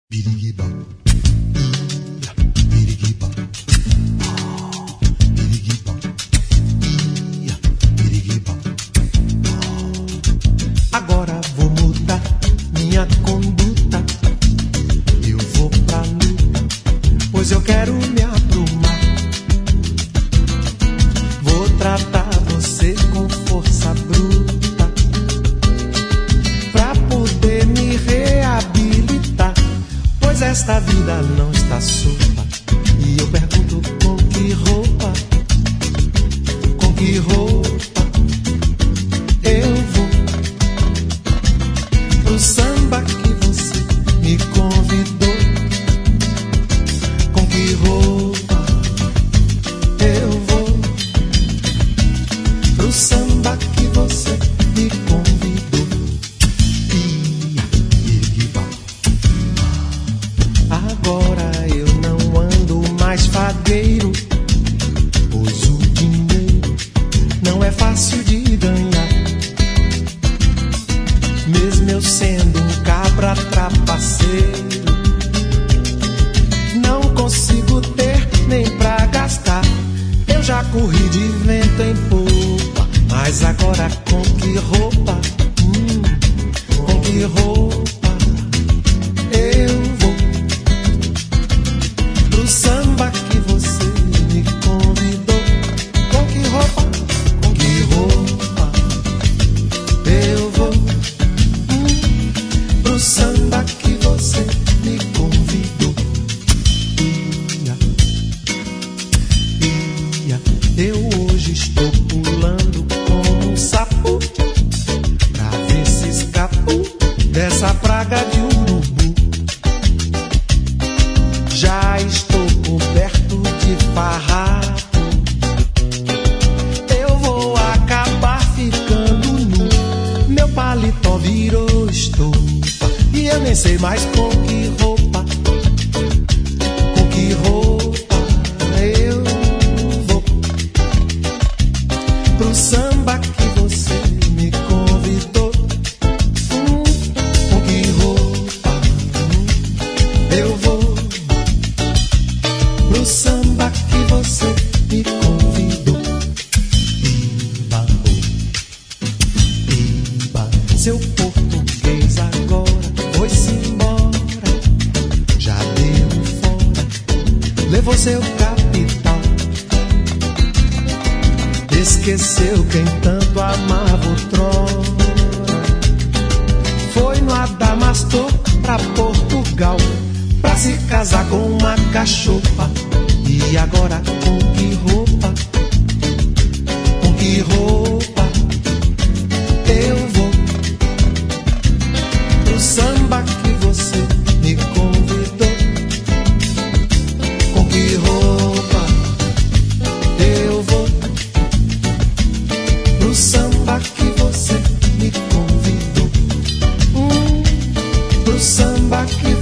Birigui-bop, ia, birigui-bop, birigui-bop, ia, birigui-bop. Agora vou mudar minha conduta. Eu vou pra luta, pois eu quero me aprumar. Vou tratar você com força bruta, pra poder me reabilitar. Pois esta vida não está solta. E eu pergunto com que roupa, com que roupa eu vou pro samba que você me convidou. Com que roupa eu vou pro samba que você me convidou. Agora eu não ando mais fadeiro, pois o dinheiro não é fácil de ganhar. Mesmo eu sendo um cabra trapaceiro, não consigo ter nem pra gastar. Eu já corri de vento em popa, mas agora com que roupa? Com que roupa eu vou pro samba que você me convidou? Com que roupa? Com que roupa eu vou pro samba que você me convidou? Eu hoje estou pulando como um sapo, pra ver se escapo dessa praga de urubu. Já estou coberto de farrapo, eu vou acabar ficando nu. Meu paletó virou estopa e eu nem sei mais com que roupa, com que roupa eu vou pro samba que você me convidou. Com que roupa eu vou pro samba que você me convidou. Iba, iba, seu português agora foi-se embora. Já deu fora, levou seu capital. Esqueceu quem tanto amava outrora. Foi no Adamastor pra Portugal, pra se casar com uma cachopa. E agora com que roupa, com que roupa eu vou pro samba que você me convidou? Com que roupa eu vou pro samba que você me convidou? Pro samba que